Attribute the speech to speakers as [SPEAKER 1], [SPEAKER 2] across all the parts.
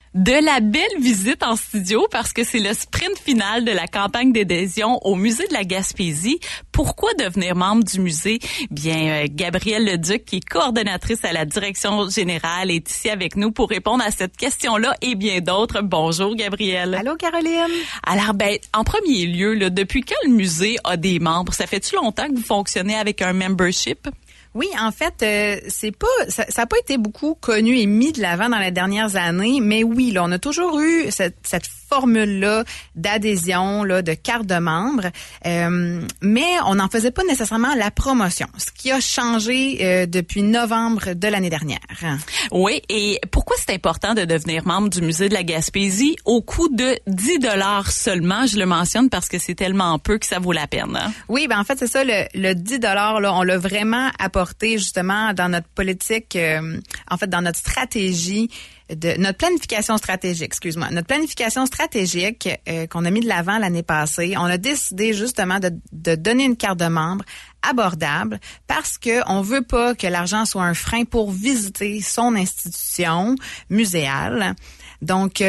[SPEAKER 1] De la belle visite en studio parce que c'est le sprint final de la campagne d'adhésion au Musée de la Gaspésie. Pourquoi devenir membre du musée? Bien, Gabrielle Leduc, qui est coordonnatrice à la direction générale, est ici avec nous pour répondre à cette question-là et bien d'autres. Bonjour, Gabrielle.
[SPEAKER 2] Allô, Caroline.
[SPEAKER 1] Alors, en premier lieu, là, depuis quand le musée a des membres? Ça fait-tu longtemps que vous fonctionnez avec un membership?
[SPEAKER 2] Oui, en fait, ça a pas été beaucoup connu et mis de l'avant dans les dernières années, mais oui, là, on a toujours eu cette formule-là d'adhésion, là, de carte de membre, mais on n'en faisait pas nécessairement la promotion, ce qui a changé depuis novembre de l'année dernière.
[SPEAKER 1] Oui, et pourquoi c'est important de devenir membre du Musée de la Gaspésie au coût de 10 $ seulement? Je le mentionne parce que c'est tellement peu que ça vaut la peine. Hein?
[SPEAKER 2] Oui, en fait, c'est ça, le 10 $, là, on l'a vraiment apporté justement dans notre politique, en fait, dans notre stratégie, notre planification stratégique, notre planification stratégique qu'on a mis de l'avant l'année passée. On a décidé justement de donner une carte de membre abordable parce que on veut pas que l'argent soit un frein pour visiter son institution muséale. Donc,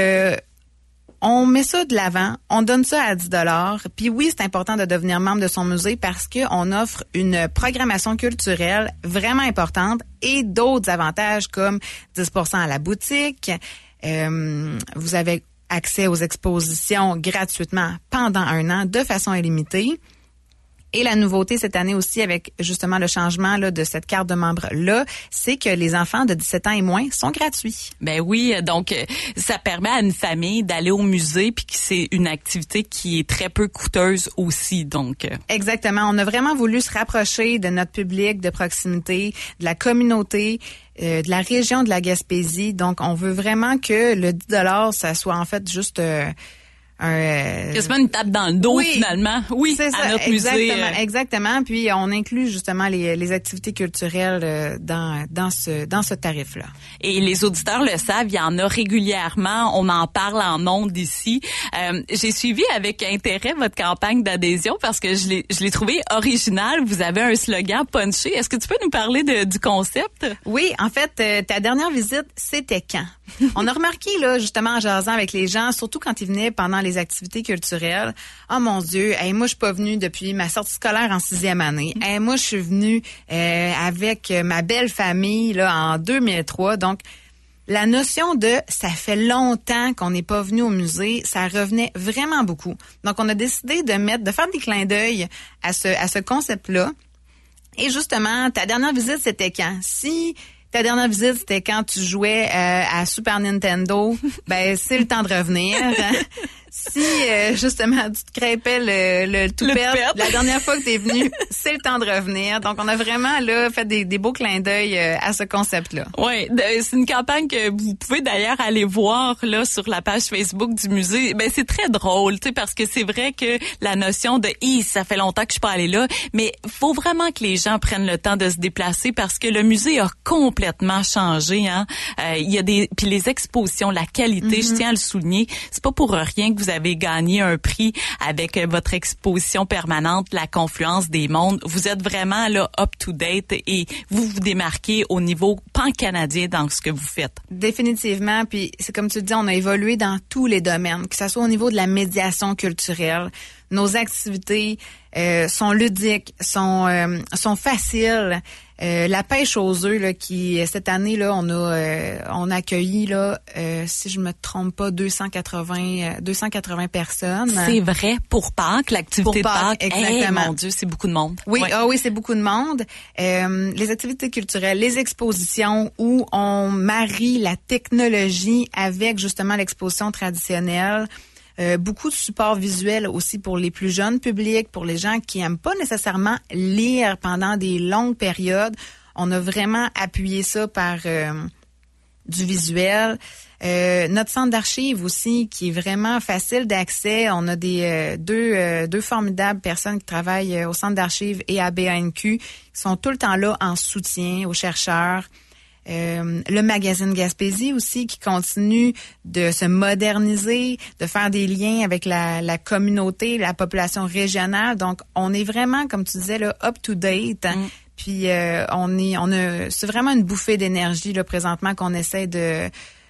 [SPEAKER 2] on met ça de l'avant, on donne ça à 10 $. Puis oui, c'est important de devenir membre de son musée parce que on offre une programmation culturelle vraiment importante et d'autres avantages comme 10% à la boutique. Vous avez accès aux expositions gratuitement pendant 1 an de façon illimitée. Et la nouveauté cette année aussi avec justement le changement là, de cette carte de membre-là, c'est que les enfants de 17 ans et moins sont gratuits.
[SPEAKER 1] Ben oui, donc ça permet à une famille d'aller au musée puis que c'est une activité qui est très peu coûteuse aussi. Donc
[SPEAKER 2] Exactement. On a vraiment voulu se rapprocher de notre public de proximité, de la communauté, de la région de la Gaspésie. Donc, on veut vraiment que le 10 $, ça soit en fait juste...
[SPEAKER 1] quasiment une tape dans le dos, oui, finalement. Oui,
[SPEAKER 2] c'est ça,
[SPEAKER 1] à notre musée.
[SPEAKER 2] Exactement. Puis on inclut justement les activités culturelles dans ce tarif-là.
[SPEAKER 1] Et les auditeurs le savent, il y en a régulièrement. On en parle en ondes ici. J'ai suivi avec intérêt votre campagne d'adhésion parce que je l'ai trouvé original. Vous avez un slogan punché. Est-ce que tu peux nous parler du concept?
[SPEAKER 2] Oui, en fait, ta dernière visite, c'était quand? On a remarqué, là, justement, en jasant avec les gens, surtout quand ils venaient pendant les activités culturelles. Oh mon Dieu, moi, je suis pas venue depuis ma sortie scolaire en 6e année. Moi, je suis venue avec ma belle famille, là, en 2003. Donc, la notion de « ça fait longtemps qu'on n'est pas venu au musée », ça revenait vraiment beaucoup. Donc, on a décidé de faire des clins d'œil à ce concept-là. Et justement, ta dernière visite, c'était quand? Si ta dernière visite, c'était quand tu jouais à Super Nintendo, ben c'est le temps de revenir. Si justement tu te crêpais le toupette, la dernière fois que tu es venu, c'est le temps de revenir. Donc on a vraiment là fait des beaux clins d'œil à ce concept-là.
[SPEAKER 1] Oui, c'est une campagne que vous pouvez d'ailleurs aller voir là sur la page Facebook du musée. Ben c'est très drôle, tu sais, parce que c'est vrai que la notion de ça fait longtemps que je suis pas allée là, mais faut vraiment que les gens prennent le temps de se déplacer parce que le musée a complètement changé, hein. Il y a puis les expositions, la qualité, je tiens à le souligner, c'est pas pour rien que vous avez gagné un prix avec votre exposition permanente, la confluence des mondes. Vous êtes vraiment là up-to-date et vous vous démarquez au niveau pan-canadien dans ce que vous faites.
[SPEAKER 2] Définitivement. Puis c'est comme tu dis, on a évolué dans tous les domaines, que ce soit au niveau de la médiation culturelle. Nos activités sont ludiques, sont faciles. La pêche aux œufs là, qui cette année là on a accueilli là si je me trompe pas 280 personnes.
[SPEAKER 1] C'est vrai pour Pâques, l'activité
[SPEAKER 2] pour Pâques,
[SPEAKER 1] de Pâques.
[SPEAKER 2] Exactement.
[SPEAKER 1] Hey, mon Dieu, c'est beaucoup de monde.
[SPEAKER 2] Oui,
[SPEAKER 1] ouais.
[SPEAKER 2] oui, c'est beaucoup de monde. Les activités culturelles, les expositions où on marie la technologie avec justement l'exposition traditionnelle. Beaucoup de supports visuels aussi pour les plus jeunes publics, pour les gens qui aiment pas nécessairement lire pendant des longues périodes. On a vraiment appuyé ça par du visuel. Notre centre d'archives aussi, qui est vraiment facile d'accès. On a deux formidables personnes qui travaillent au centre d'archives et à BANQ, qui sont tout le temps là en soutien aux chercheurs. Le magazine Gaspésie aussi qui continue de se moderniser, de faire des liens avec la communauté, la population régionale. Donc, on est vraiment, comme tu disais, là, up to date. Puis, c'est vraiment une bouffée d'énergie là présentement qu'on essaie de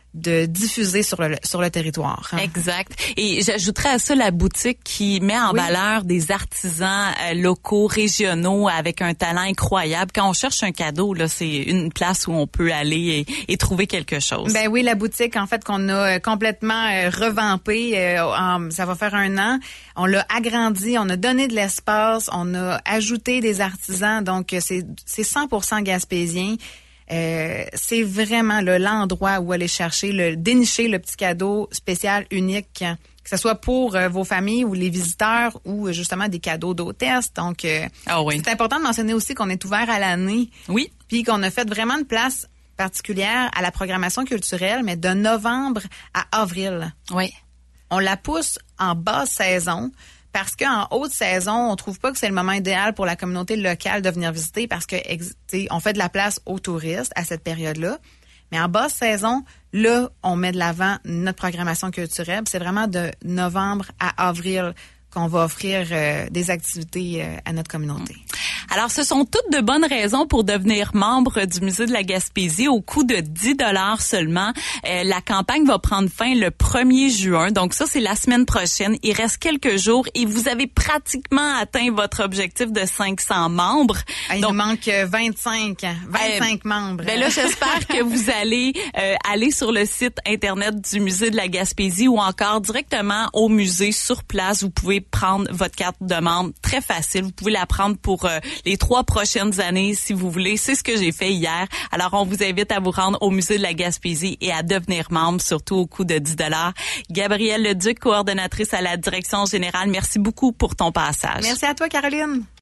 [SPEAKER 2] de diffuser sur le territoire.
[SPEAKER 1] Exact. Et j'ajouterais à ça la boutique qui met en valeur des artisans locaux, régionaux, avec un talent incroyable. Quand on cherche un cadeau, là, c'est une place où on peut aller et trouver quelque chose.
[SPEAKER 2] Ben oui, la boutique, en fait, qu'on a complètement revampée, ça va faire 1 an. On l'a agrandi, on a donné de l'espace, on a ajouté des artisans, donc c'est 100% gaspésien. C'est vraiment l'endroit où aller chercher, dénicher le petit cadeau spécial, unique, que ce soit pour vos familles ou les visiteurs ou justement des cadeaux d'hôtesse. Donc, c'est important de mentionner aussi qu'on est ouvert à l'année.
[SPEAKER 1] Oui.
[SPEAKER 2] Puis qu'on a fait vraiment une place particulière à la programmation culturelle, mais de novembre à avril.
[SPEAKER 1] Oui.
[SPEAKER 2] On la pousse en basse saison. Parce qu'en haute saison, on trouve pas que c'est le moment idéal pour la communauté locale de venir visiter parce que on fait de la place aux touristes à cette période-là. Mais en basse saison, là, on met de l'avant notre programmation culturelle. C'est vraiment de novembre à avril qu'on va offrir des activités à notre communauté.
[SPEAKER 1] Alors, ce sont toutes de bonnes raisons pour devenir membre du Musée de la Gaspésie au coût de 10 $ seulement. La campagne va prendre fin le 1er juin. Donc ça, c'est la semaine prochaine. Il reste quelques jours et vous avez pratiquement atteint votre objectif de 500 membres.
[SPEAKER 2] Il nous manque 25 membres.
[SPEAKER 1] Ben là, j'espère que vous allez aller sur le site Internet du Musée de la Gaspésie ou encore directement au musée sur place. Vous pouvez prendre votre carte de membre très facile. Vous pouvez la prendre pour les 3 prochaines années, si vous voulez. C'est ce que j'ai fait hier. Alors, on vous invite à vous rendre au Musée de la Gaspésie et à devenir membre, surtout au coût de 10 $. Gabrielle Leduc, coordonnatrice à la Direction générale, merci beaucoup pour ton passage.
[SPEAKER 2] Merci à toi, Caroline.